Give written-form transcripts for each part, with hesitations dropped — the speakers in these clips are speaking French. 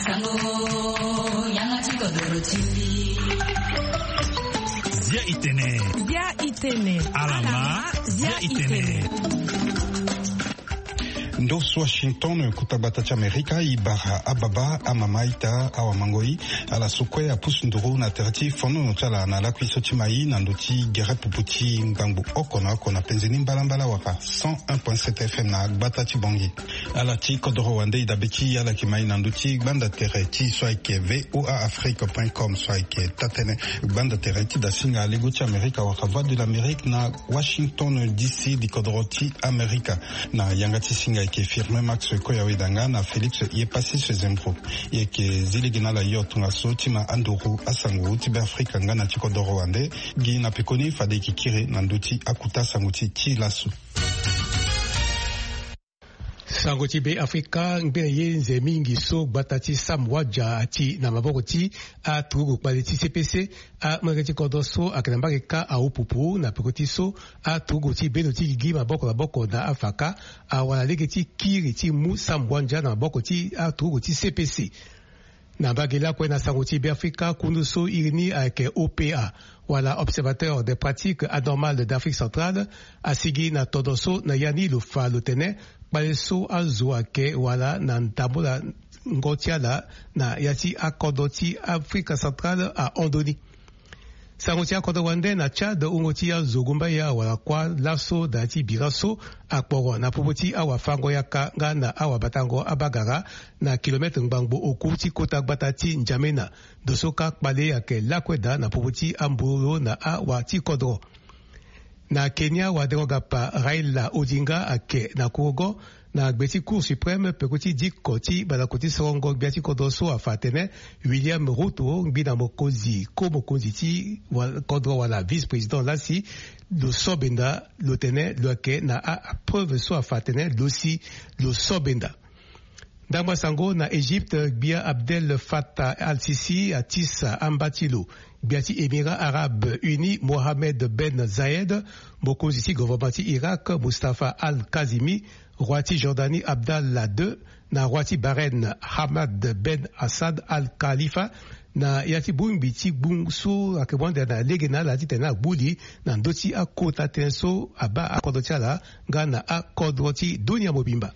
Zia Itene. Alama Zia Itene. Ndos Washington kutabata cha Amerika ibara ababa amamaita awamangoi ala sukwe ya pusunduru na terati fono notala na la kwisoti mai na ndoti gere puputi ngambu okona penzeni mbalambala waka 101.7 FM na batati bongi ala ti kodoro wande idabeki ala kimai na ndoti banda terati soike voaafrique.com soike tatene banda terati da singa lego cha Amerika waka voix de l'Amérique na Washington DC di kodoro ti Amerika na yangati singa ke firme Max Koyawedanga na Felix yepasi sezembro yeke ziligina la yotunga sotima anduru asangu tibe Afrika ngana tikodoro wande gi na pekoni fade kikire na nduti akuta sanguti ti lasu Sangoti be Afrika ngbe yenze mingi so batati samwaja ati na maboko ti a tugu kwaliti CPC a magati kodoso akanambake ka a upupu na pekoti so a tugu ti beno ti gi maboko na afaka a wala legeti kiri ti mu samwanja na maboko ti a tugu ti CPC na bagela kwa na sangoti be Afrika kunduso irini avec OPA wala observateur des pratiques anormales d'Afrique centrale asigi na todoso na yani lufa lutene baleso azuake wala na ntambola ngotiala na yati akodoti Afrique centrale a Ondoni. Sangoti akodo wande na Chad ungoti ya zogumba ya wala kwa laso dati biraso akporo na popoti awa fango ya kanga na awa batango abagara na kilometre ngbangbo okuti kota batati njamena dosoka kpale yake lakweda na popoti amburo na awa tikodro. Na Kenya waderoga pa Raila Odinga ake na Kongo na gbeti Cour suprême pekoti dikoti balakoti songo gbeti kodoso afatene William Ruto gbina mokozi ko mokozi ti kodro wala vice-président lasi lo sobenda lotene loke na a preuve so afatene losi lo sobenda. Dama sango na Égypte bia Abdel Fattah al-Sisi atisa ambatilo biati Émirats Arabes Unis Mohamed Ben Zayed mokozisi gouvernementi Irak Mustafa al-Kazimi Rwati Jordanie Abdallah II na Rwati Bahreïn Hamad Ben Assad al-Khalifa na yati bumbiti bungsu akebonda na legena la titena buli na ndoti akota tenso aba akodotala ngana akodoti dunia mobimba.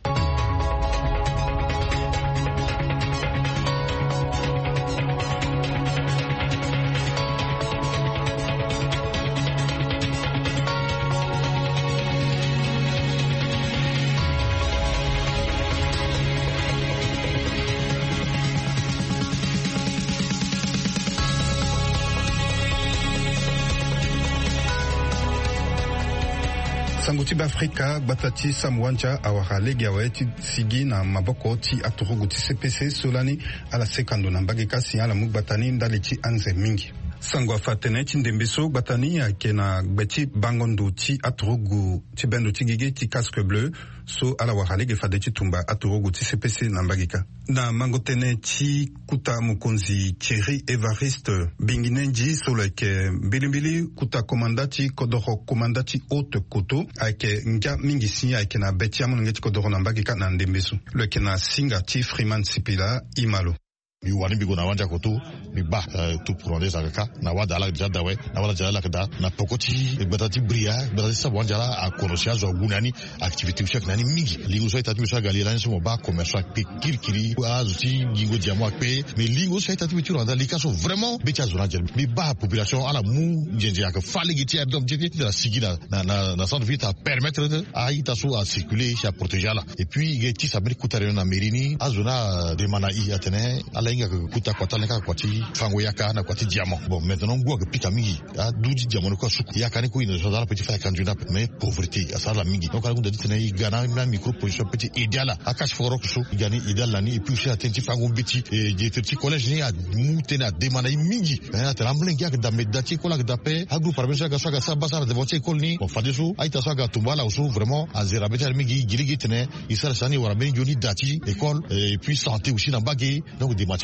Sanguti Afrika batati samwanja awara legi aweti sigi na maboko ti aturugu ti CPC solani ala sekando na mbage kasi ala mugbatani ndali ti anze mingi. Sango afatene ti ndembeso batani ake na gbeti bangondo ti aturugu ti bendo ti gige ti casque bleu so ala wara legi fade ti tumba aturugu ti CPC na mbagika. Na mangotene ti kuta mukonzi Thierry Evariste binginenji soleke bilimbili kuta komandati kodoro komandati haute koto ake nga mingi sinya ake na beti amu ngeti kodoro na mbagika na ndembeso leke na singa ti Freeman Sipila imalo. Mi wani bigo na wanja koto mi ba tu pronde sakaka na wada ala jada we na wala jala kada na pokoti betati bria betati sabwanja la a konosia zo gunani activité ushak nani mingi lingo so itati misha gali lan so ba commerce pe kirkiri azuti gingo diamo pe mais lingo so itati bitu randa likaso vraiment betia zona jel mi ba population ala mu njenje ak fale giti adom jeti de la sigina na centre ville à permettre a itaso à circuler à protéger là et puis geti sabri kutare na merini azona de manai atene inga kuta kwa taleka kwa ti fango yaka na kwa ti diamant bon maintenant ngwa ke pika mingi a duji diamant ko suku yaka ni ko ina so dala petit fa kanjuna mais pauvreté asala mingi donc ala ngunda ditena yi gana na micro position petit idéal akash foro ko gani idéal la ni et puis chez atenti fango biti et petit collège ni a mutena demana mingi a trembling yak da medati ko la da pe a groupe parvenir ga so ga sabasa de voter ko ni on fa deso aita so ga tumbala so vraiment a zera betar mingi giligi tene isara sani wara ben joni dati école et puis santé aussi na bagé donc des matières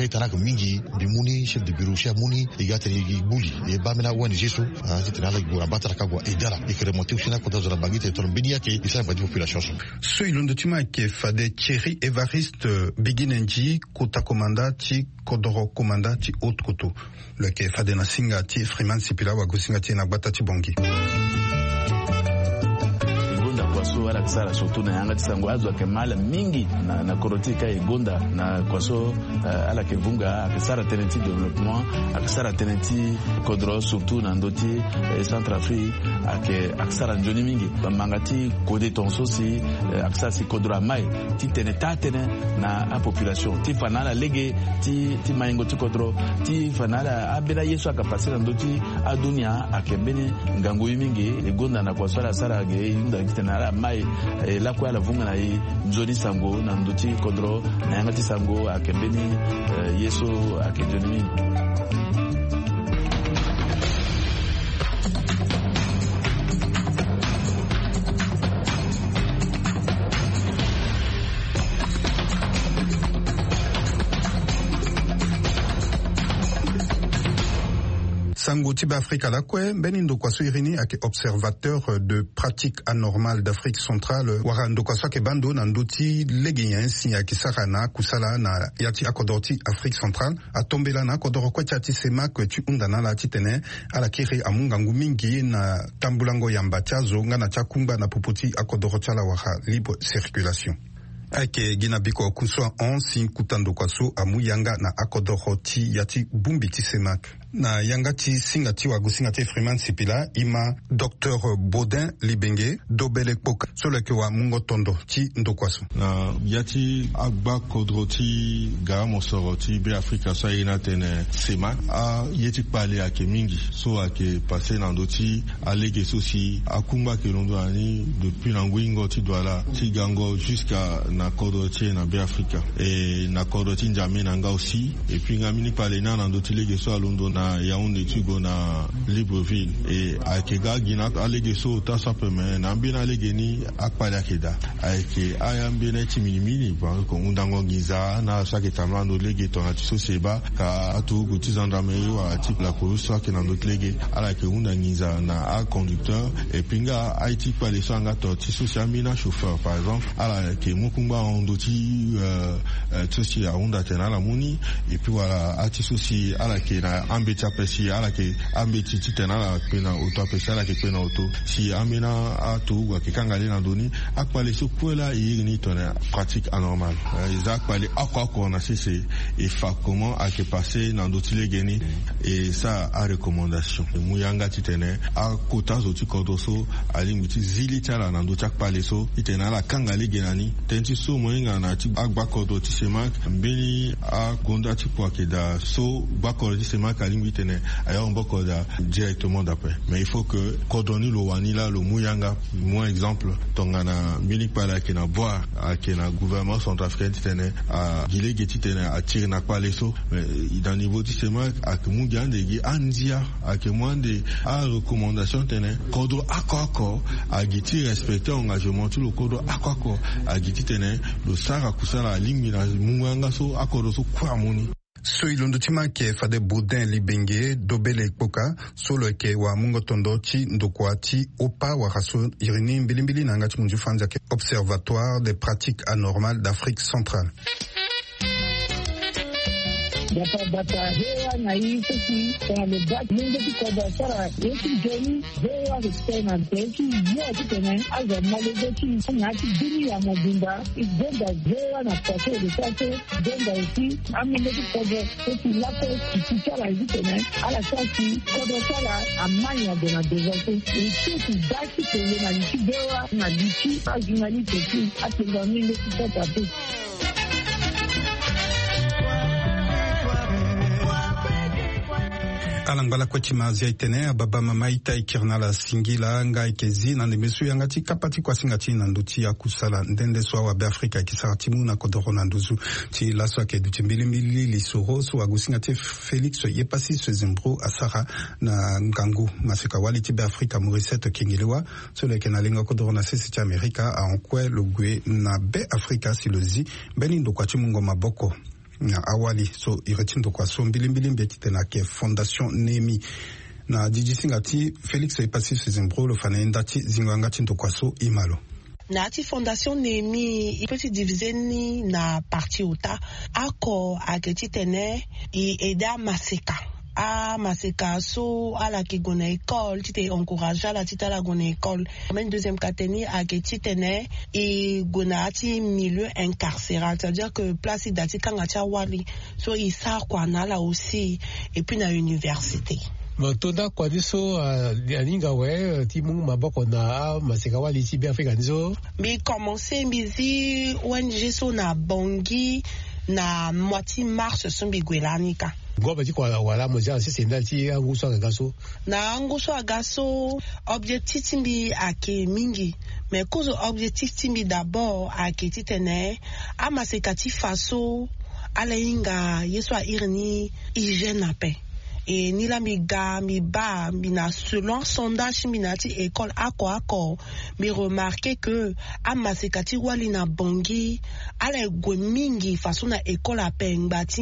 sai tarak mingi bi muni chef de bureau chef muni igatani buli e ba mena wani jesu titana la gura batara kagwa idara ikremonte usina ko dazora bagite ton binia ke isa ba population so ilondo tima ke fade Thierry Evariste Biginenji kota komanda ti kodoro komanda ti haute koto le ke fade na singa ti Freeman Sipila wa gosinga ti na gbata ti bongi kwaso ala kisara surtout na yanga tisango azwa ke mala mingi na korotika egonda na kwaso ala ke vunga akisara tenenti développement akisara tenenti kodro surtout na ndoti Centrafrique akisara njoni mingi mangati kode tonso si akisara si kodro mai ti teneta tene na a population ti fanala lege ti maingo ti kodro ti fanala abela yesu akapasira ndoti adunia akembeni ngango mingi egonda na kwaso ala sara ge inda kitena mai la kwa la vunga na nzoni sango na ndoti kodro na yangati sango akembeni yesu akejoni Sango Tiba Afrique à la Kwe, Benindo Kwaso Irini ake observateur de pratique anormale d'Afrique centrale, Warando Kwaso ke bando nandoti legenyen sinya ki sarana kusala na yati akodoti Afrique centrale, atombela na kodoro kwa chati sema kwe tu undana la titene, ala kiri amungangu mingi na tambulango yambatiazo, nga na chakumba na puputi akodoro chala wara libre circulation. Ake gina biko kuswa si kutando kwaso amuyanga na akodoro ti yati bumbiti semak. Na yangati singati wa gusingati Freeman Sipila ima Dr Baudin Libenge dobele poka soleke wa mungo tondo ti ndokwaso na yati agba kodroti ga mosoroti be Afrika so ina tene sema a yeti pale ake mingi so ake passé na ndoti alege sosi akumba ke londo ani depuis na ngwingo ti douala ti gango jusqu'à na kodroti na be Afrika et na kodroti njame na nga aussi et puis ngamini pale na ndoti lege so londo na Yaoundé Tugo na Libreville et akega gina alege so ta sapeme na mbina legeni akpala keda ake ayambene timini par ko undango giza na sake tamando lege to ati so seba ka atu gutizanda meyo ati la korusa ke na notre lege ala ke undangiza na a conducteur et pinga IT pale sanga to ti so samina chauffeur par exemple ala ke mukumba ondoti sosi a unda tena la muni et puis voilà ati sosi ala ke na ambeti apesi ala ke ambeti titena la pena auto apesi ala ke pena auto si amena atu wa ke kangale na doni akpale so kwela yini tona pratique anormale Isaac pale akwa na cessé et fa comment a ke passer na dotile geni et ça a recommandation muyanga titene a kota zoti kodoso ali muti zilitala na dotak pale so itena la kangale genani tenti so moyenga na ti agba kodo ti semak mbeni a gonda ti poakeda so bakoro ti semak ali tene ayo mboko da directement d'après mais il faut que cordoni lo wanila lo muyanga moi exemple tongana minik pala ke na bois ke na gouvernement centrafricain tene a gile geti tene a tire na pale so dans niveau du semak ak mugande gi andia ak mwande a recommandation tene kodo akoko a giti respecter engagement tout le kodo akoko a giti tene lo sara kusala limina munganga so akodo so kwa muni so ilondo tima ke fade Baudin Libenge dobele poka solo ke wa mungo tondo ti ndokwati opa wa raso irini mbilimbili na ngati munju fanza ke observatoire des pratiques anormales d'Afrique centrale. Bata hewa na hii sisi kwa lebati mungu kwa sara yesu jeni hewa ristena yesu yote tena aza malezeti ngati dini ya mobimba igenda hewa na kwa sere sase genda isi amileti kwa yesu lapo kichara hizi tena ala sasi kwa sara amanya dona dezote isi daki tele na nchi hewa na nchi ajunali teki atenga mingi kwa tabu. Alangbala kweti mazia itene ababa mama ita ikirnala singila nga ikezi na ndemesu yangati kapati kwa singati na nduti ya kusala ndende swa wa Afrika ikisaratimu na kodoro na nduzu ti laswa ke duti mbili lisoro so agusingati Felix yepasi sezimbro asara na ngangu masika wali ti Afrika Maurice kingiliwa so leke na linga kodoro na sisi ti Amerika a onkwe logwe na Afrika silozi beni ndo kwa chimungo maboko awali so iretindo kwa so mbilimbili mbeti tena ke Fondation Nemi na dijisingati Felix Epasi Zimbro le fanendati zinganga tinto kwa so imalo na ati Fondation Nemi ipeti divizeni na parti uta ako ageti tene i eda maseka a maseka so ala ki gona école tite encourager la tita la gona école même deuxième catégorie ageti tene i gona ati milieu incarcéral, c'est-à-dire que place dati kanga cha wali so i sa kwa na la aussi et puis na université Tonda kwa diso aninga we timu maboko na maseka wali ti Afrika nizo bi commencer bizi ONG so na bongi na moitié mars sombi gwelanika ngoba ti kwa wala moja sisi ndati anguso agaso na anguso agaso objectif timbi ake mingi mais cause objectif timbi d'abord ake titene amaseka ti faso ala inga yeso a irni hygiène ape et ni la mi ga mi ba mi na selon sondage mi na ti école ako mi remarqué que a masekati wali na bongi ala gwe mingi façon na école ape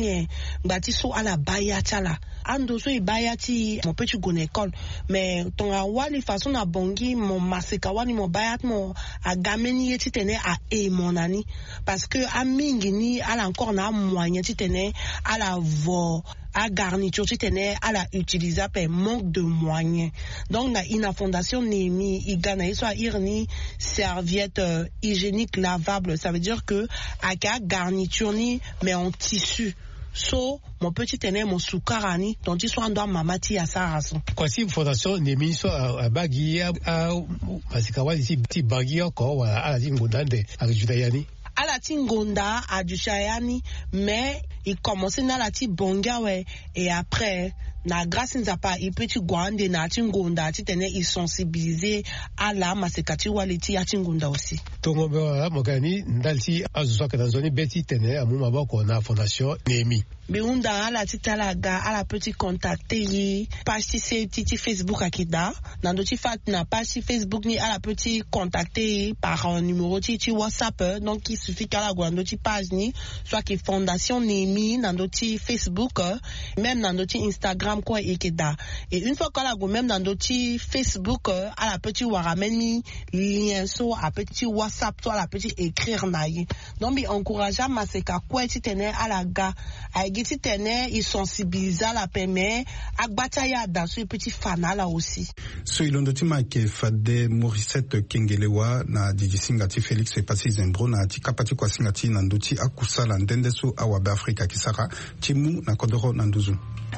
ngbati so ala baya chala ando so i baya ti mon petit gon école mais ton a wali façon na bongi mon maseka wali mon bayat mon a gameni yeti tene a monani parce que a mingi ni ala encore na moyen ti tene ala vo a garniture ti tene ala utiliser pe manque de moyens donc na ina Fondation Nemi igana iso a irni serviette hygiénique lavable, ça veut dire que a garniture ni mais en tissu so mon petit tene mon soukarani donc ils sont en mamati à sa raison kwa si Fondation Nemi so abagi a maseka wali ti bagi ko wala ala ti ngondande akijutayani ala ti ngonda adushayani mais il commençait na la ti bonga ouais et après na grâce nzapa i petit gwande na ti ngonda ti tene i sensibiliser ala maseka ti wali ti ya ti ngonda aussi tongo be mokani ndalti azuso ka zoni beti tene amu maboko na Fondation Nemi biunda ala ti talaga ala petit contacter yi page ti Facebook akida na do ti fat na page Facebook ni ala petit contacter yi par numéro ti WhatsApp donc il suffit qu'ala gwando ti page ni soit que Fondation Nemi na do ti Facebook même na do ti Instagram quoi ikeda et une fois qu'ala go même na do ti Facebook ala petit warameni lien so a petit WhatsApp to ala petit écrire na yi donc bi encourager maseka quoi ti tene ala ga ti tene i sensibiliser la peme agbata ya dans ce petit fana là aussi so ilondo ti make fade Morissette Kengelewa na dijisinga ti Felix Epasi Zimbro na ti kapati kwa singa ti na nduti akusala ndende so awa be Afrika kisaka timu na kodoro na nduzu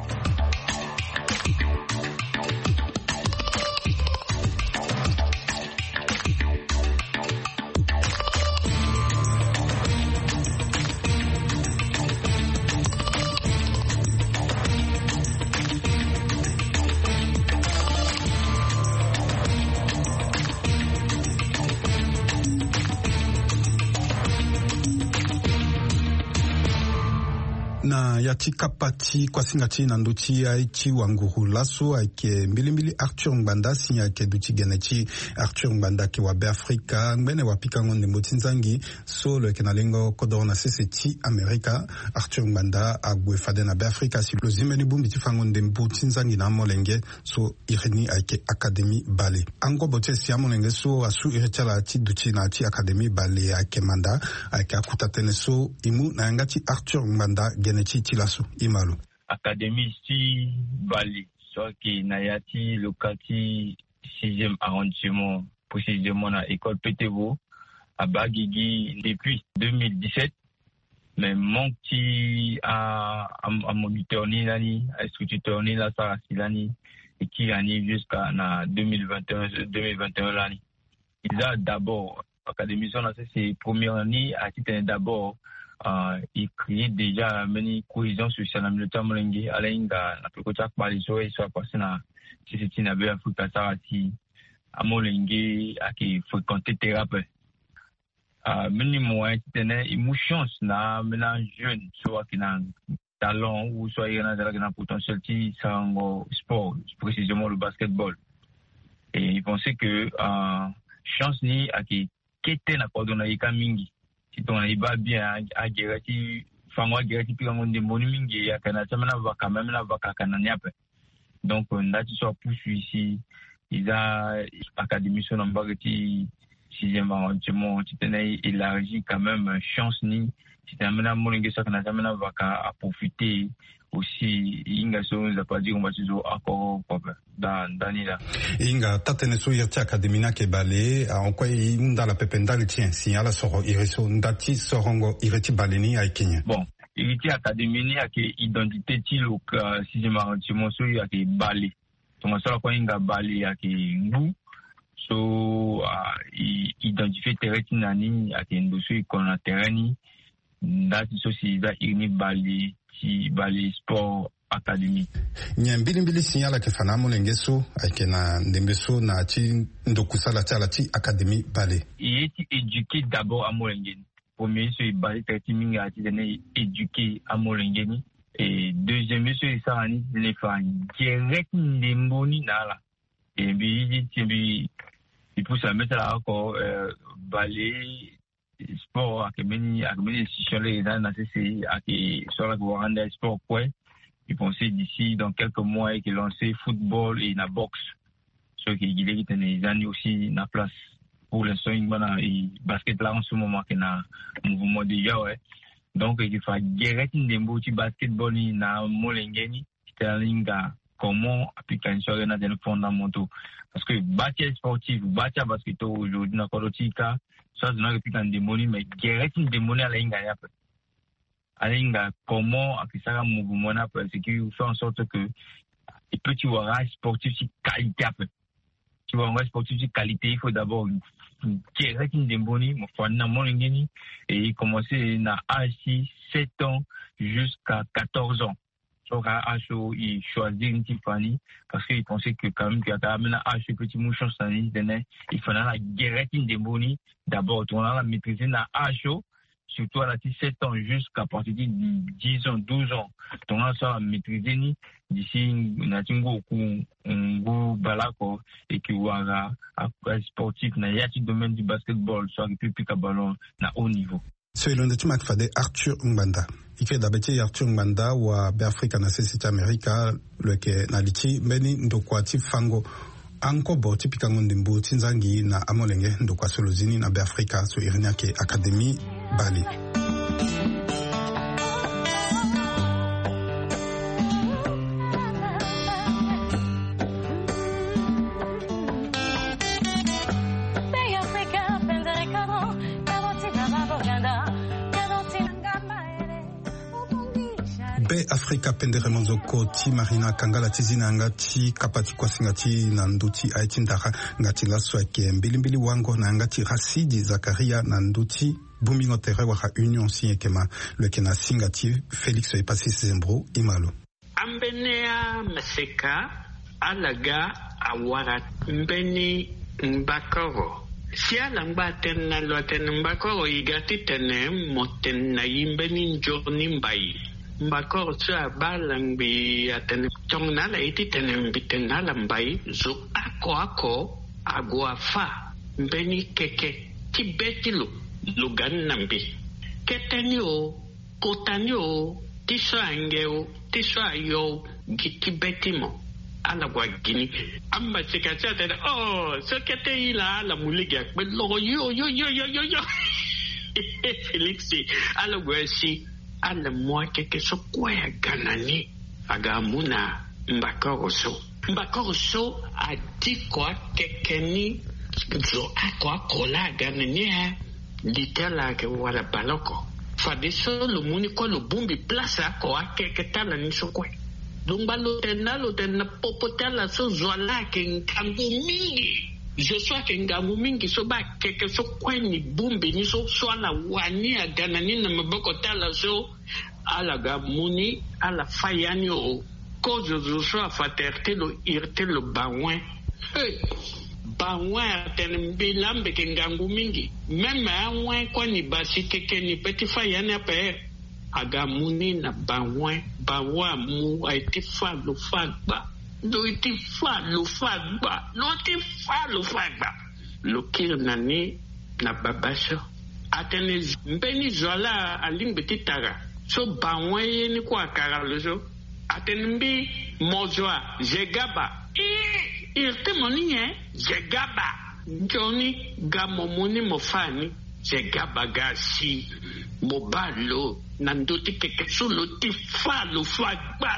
na yati kapati kwa singati na nduti aichi wanguru laso ake mbilimbili Arthur Ngbanda sinya ake duti genechi Arthur Ngbanda ke wabe Afrika ngene wapika ngonde motinzangi so le kenalengo kodona seseti Amerika Arthur Ngbanda agwe fade na be Afrika si lozimeni bumbi tifangonde motinzangi na molenge so ireni ake Academy Bale ango bote si molenge so asu irechala ti duti na ti Academy Bale ake manda ake akutatene so imu na ngati Arthur Ngbanda genechi tilaso imalu Académie si Bali soit qui nayati lokati 6e arrondissement précisément na école Petevo à Bagigi depuis 2017 mais mon petit à moniteur ni nani à instructeur ni la sarasilani et qui année jusqu'à na 2021 l'année il a d'abord Académie son c'est première année à titre d'abord il crée déjà une cohésion sociale dans le temps molenge alainga na pekocha kwaliso et soit passé na sisi na be Afrika sarati amolenge aki fréquenter thérapie meni moyen tene émotion na mélange jeune soit qui na talent ou soit il y a un potentiel qui sango sport précisément le basketball et ils pensaient que chance ni aki kete na kodona ika mingi si ton iba bien à gérer fangwa direct puis on demoni mingi ya kana chamana vaka même na vaka kana nyape. Donc ndati so poursuit ici ils a académie son mbagati 6e arrondissement tu tenais élargi quand même chance ni tu t'amena molinge so kana chamana vaka à profiter aussi inga so za pas dire on va se encore dans là inga tatene so yerti académie na ke balé en quoi inda la pependal tien si ala soro iriso ndati sorongo ireti baleni ay Kenya. Bon ireti académie ni ake identité ti lo 6e arrondissement so yake balé donc ça quoi inga balé ake ngu so identifier terrain nani ake ndoso ikona terrain ndati so si za irni balé ci Bali Sport Academy. Nyambili signala ke fanamo lengeso akena ndembeso na ci ndokusala tala ci Academy Bali. Il est éduqué d'abord à Molengeni. Premier monsieur Bali Tatiming a été éduqué à Molengeni et deuxième monsieur Sarani les fans direct ndemboni nala. Et puis il pousse à mettre là encore Bali sport akemeni institution les dans la CCI aki sur la Rwanda sport quoi ils pensaient d'ici dans quelques mois qu'ils lancer football et la boxe ce qui est les années aussi na place pour l'instant et basket là en ce moment qui na mouvement déjà ouais donc il faut direct ndembo ti basketball ni na Molengeni Sterlinga comment appliquer sur les fondamentaux parce que bâtir sportif bâtir basket aujourd'hui na kolotika ça c'est une réplique en démonie mais direct une démonie à la inga comment à ça mouvement là parce qu'il fait en sorte que et puis tu vois un sportif de qualité tu vois un sportif de qualité il faut d'abord direct une démonie mon frère na Molengeni et commencer na âge 7 ans jusqu'à 14 ans. Donc à HO il choisit une petite famille parce qu'il pensait que quand même qu'il y a quand même un HO petit mouchon sanitaire il fallait la guerre une démonie d'abord on a la maîtriser na HO surtout à la 17 ans jusqu'à partir de 10 ans 12 ans donc on a ça maîtriser ni d'ici na tingo ku ngo balako et qui wara sportif na yati domaine du basketball soit plus ka ballon na haut niveau. Selon tu makfade Arthur Mbanda ike dabeti Arthur Mbanda wa Africa na sisi America leke na lichi mbeni ndokwati fango anko bo tipika ngondimbu tinzangi na amolenge ndokwa solozini na Africa so irina ke Academy Bali. Afrika pendere monzoko ti marina kangala tizina ngati kapati kwa singati na nduti aitindara ngati laswa ke mbilimbili wango na ngati Rasidi Zakaria na nduti bumingo tere wa union siekema lekena singati Felix Epasi Zembro imalo ambenea maseka alaga awara mbeni mbakoro si alamba tena lo tena mbakoro igati tene motenna imbeni njoni mbai mbakor sa balang bi aten tong na la iti tenem biten na lambai zo ako agua fa mbeni keke tibetilu lugan nambi ketenyo kotanyo tisangeo tisayo gitibetimo ala gwa gini amba sikata te oh so kete ila la muliga be lo yo Felix ala gwa si ala mwake ke so kwaya ganani agamuna mbakoroso adikwa kekeni zo akwa kola ganani ha litala ke wala baloko fadiso lo muni ko lo bumbi plaza ko akeketala ni so kwe lumba lo tena popotala so zwala ke ngangu mingi je sois que ngangu mingi so ba keke so kweni bumbi ni so swala wani aganani na maboko tala so ala gamuni ala fayani o ko je sois faterte lo irte lo bawen bawen ten bilambe ke ngangu mingi même awen kwani basi keke ni petit fayani ape agamuni na bawen mu a été fa lo fagba lo iti fa lo fagba lo kirnani na babasho atene mbeni zola alimbeti tara so banwe ni kwa karalozo atenimbi mojwa jegaba irte moninye jegaba Johnny gamomuni mofani jegaba gasi mobalo nanduti kekesulu tifalo fagba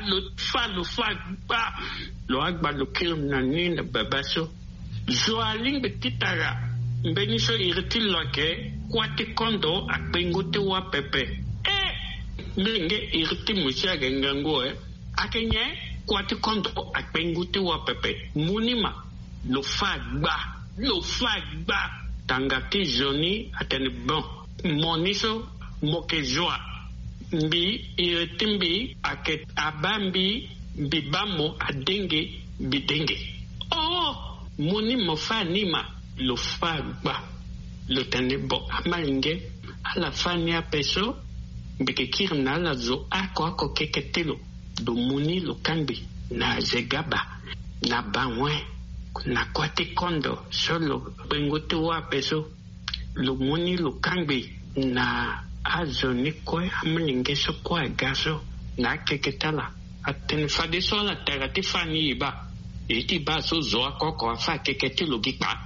lo agba lo kirim nanina babaso zoaling betitara mbeniso irti loke kwati kondo akpengote wa pepe mlinge irti mushaga ngango akenye kwati kondo akpengote wa pepe munima lo fagba tangati joni atene bon moniso mokejoa mbi iretimbi aket abambi bibamo adenge bidenge moni mofanima lo fagba lo tene bon amalinge ala fania peso mbikekir na la zo ako keketelo do moni lo kambi na zegaba na banwe na kwate kondo solo bengote wa peso lo moni lo kambi na azoni kwe amalinge so kwa gaso na keketala atene fade so la terati fani iba iti ba so zo akoko afa keketelo gipa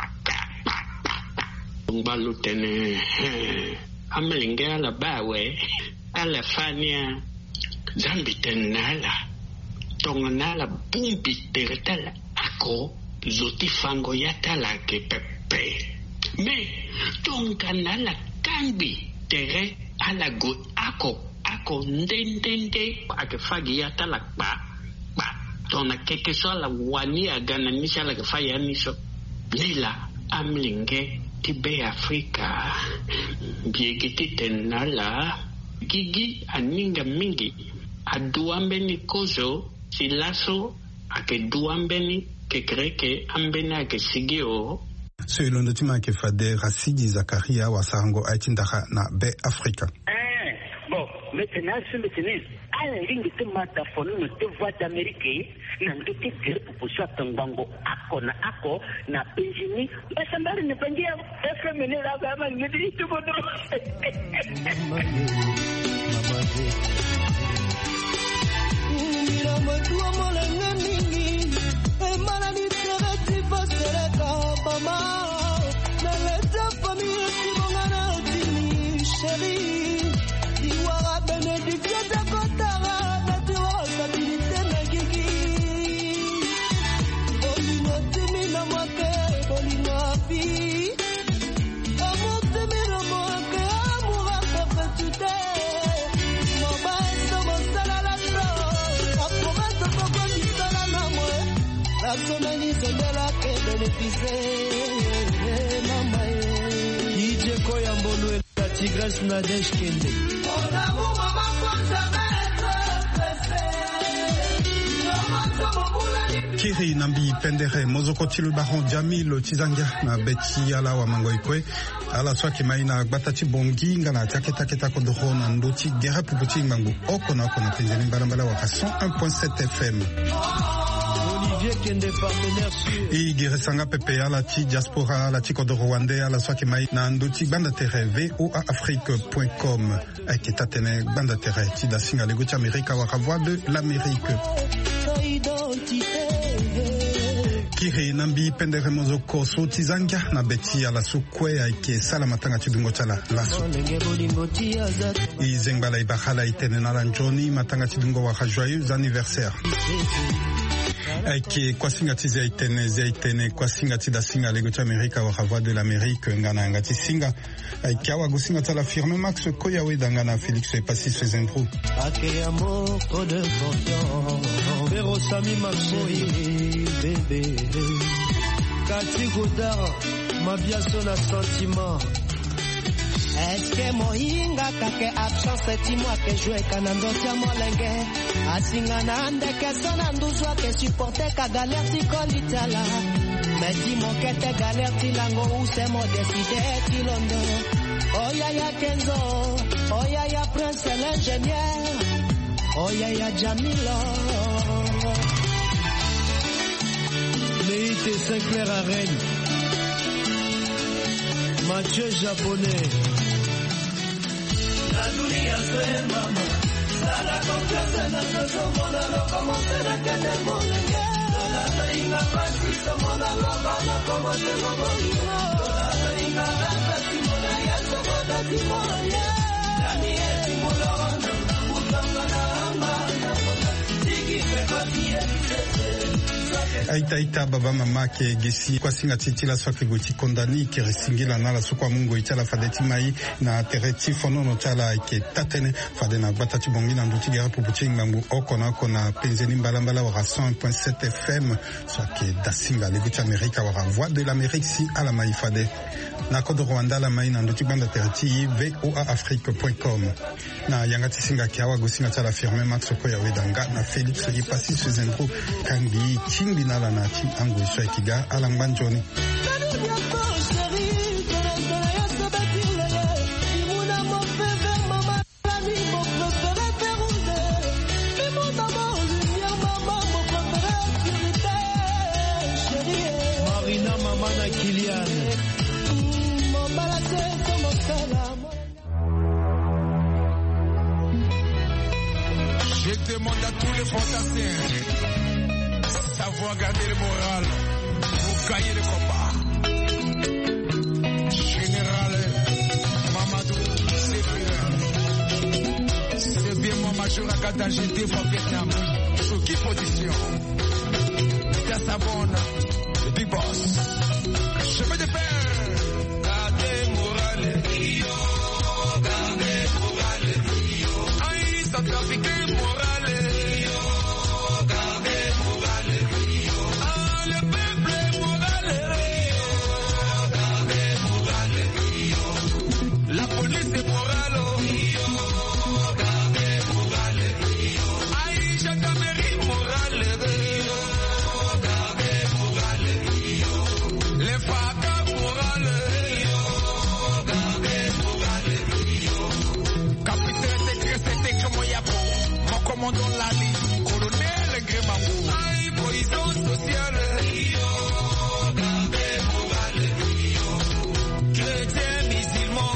ngbalu tene amalinge ala bawe ala fania zambi tenala tonganala bumbi teretala ako zoti fango yatala ke pepe me tonganala kambi tere ala go ako ndendende ake fagi yatala pa tona keke so la wani agana nisha la kafaya niso lila amlinge tibe Afrika biegiti tenala gigi aninga mingi aduambeni kozo silaso ake duambeni kekreke ambena ake sigio so ilondo tima ke fade Rasidi Zakaria wa Sarango Aitindaka na Be Afrika bon maintenant ala lingi tumata fonu te voix d'Amérique na ndote gere poposwa tangango ako na Benjamin basambari ne bangia FM ne la kama ngidi tubodo mira madua molenga mingi e malani tere tipo sereka mama na leta famille simongana tini chérie diwara benediction de kotara na tiwa tini na gigi bolino timi na mwake bolino afi amour timi na mwake amour a perpétuité mobaso mosala la so aprobato koko nisala na mwe la somani sondela ke bénéfice mama ije koya mbolo la tigresse Nadège Kende Kiri nambi pendere mozoko tilu baron Jamil Tizangia na beti ala wa mangoikwe ala swaki maina batati bongi ngana taketa kodoro na ndoti gera puputi mangu okona penzeni barambala wa 101.7 FM et Giresanga Pepe ala ti diaspora ala ti kodoro wande ala swaki mai na ndoti banda tere voaafrique.com ake tatene banda tere ti da singa lego ti Amerika wa voix de l'Amérique Kiri nambi pendere mozoko so tizanga na beti ala sukwe ake sala matanga tidungo chala laso izengbala ibakhala itene na lanjoni matanga tidungo wa joyeux anniversaire ake kwasinga tizi aitene kwasinga tida singa lego ti Amerika wa voix de l'Amérique ngana ngati singa ake awa gusinga tala firme Max Koyawe dangana Félix et Passis Fezendrou ake amour de confiance Pero Sami Maxoyi bébé Kati Godard Mabiaso na sentiment est-ce que mohinga kake absence timwa ke jouer kanando tia molenge asinga na ndeke sana nduzwa ke supporter ka galère tikolitala mais dis mon kete galère tilango ou c'est mon décidé tilondo oya ya Kenzo oya ya Prince l'ingénieur oya ya Jamilo Leite Saint-Clair à Rennes Mathieu Japonais Aita baba mama ke gesi kwa singa titila swake goti kondani ke resingila na la sukwa mungo itala fadeti mai na tereti fono no tala ke tatene fadena batati bongi na nduti gara pupuchi ngambu okona kona penzeni mbalambala wa 100.7 FM swake dasinga leguti Amerika wa voix de l'Amérique si à la mai fade na kodo Rwanda la mai na nduti banda tereti voaafrique.com na yangati singa kiawa gosinga tala firme Max Okoya wedanga na Félix Yipasi Suzendro Kangi Chimbi na la nati ango iswa ikiga alangbanjoni Marina Mamana Kylian Je demande à tous les fantassiens savoir garder le moral pour gagner le combat. Général Mamadou, c'est bien mon major à Gata, j'étais au Vietnam. Sur qui position? Tassabonne, le big boss. Chemin de fer. Gardez moral, gardez moral. Aïe, centrafricain moral. La police est morale, gardez morale. Aïe, gendarmerie morale, gardez morale. Les FACA morale, gardez morale. Capitaine c'était comme Yapo, mon commandant Lali, colonel Grémamou. Aïe, prison sociale, gardez morale. Chrétien musulman.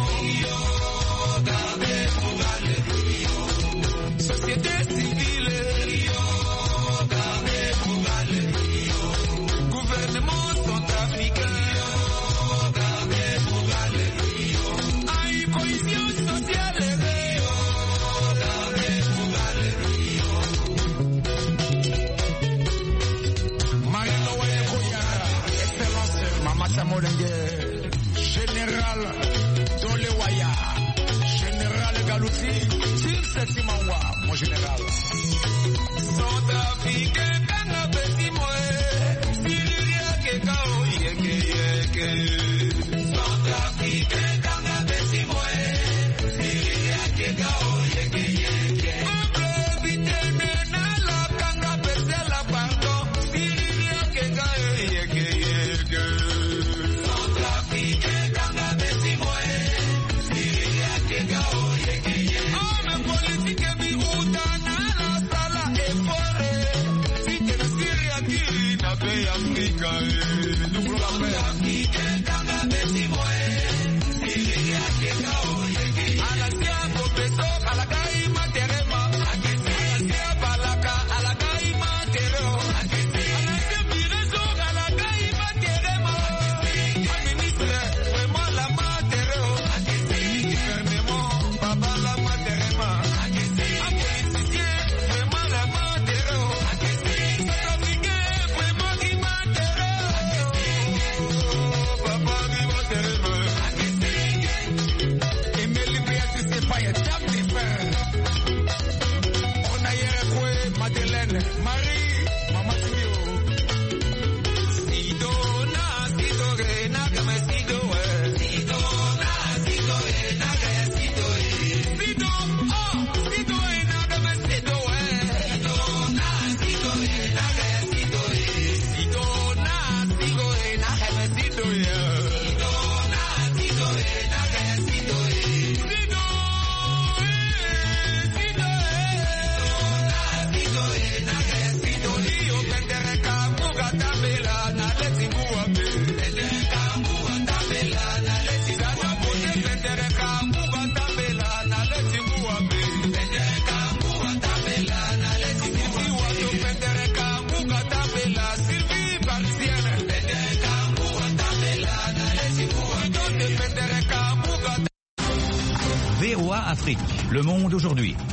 Société civile, gardez morale. Gouvernement centrafricain, gardez morale. Aïe, cohésion sociale, gardez morale. Marino Wayakoyara, Excellence Mama Samolenge, Général Dolewaya, Général Galouti, Tim Simawa, mon général. Centrafricain, Kangabeti Moe, Syria Kekao, Yeke Yeke. Centrafricain, Kangabeti Moe, Syria Kekao, Yeke Yeke. Peuple vitene na la Kangabeti la pardon, Syria Kekao, Yeke Yeke. Centrafricain, Kangabeti Moe, Syria Kekao, Yeke Yeke. Politique mi utana la sala e fore. Si te na Syria ki na be Afrika nous la paix. Afrique kanga beti moe. Syria ke kao yeke. Ala sia profeso ala kai materema. Ala sia balaka ala kai matero. Ala sia birezo ala kai materema. Ministre vraiment la matero. Gouvernement baba la materema. Madeleine, Marie, Mama Tio. Sido na sido re na kama sido we. Sido na sido re na kama sido we. Sido oh sido re na kama sido we. Sido na sido re na kama sido we. Sido na sido re na kama sido we. Sido na sido re na kama sido we. Sido sido d'Afrique. Le Monde aujourd'hui.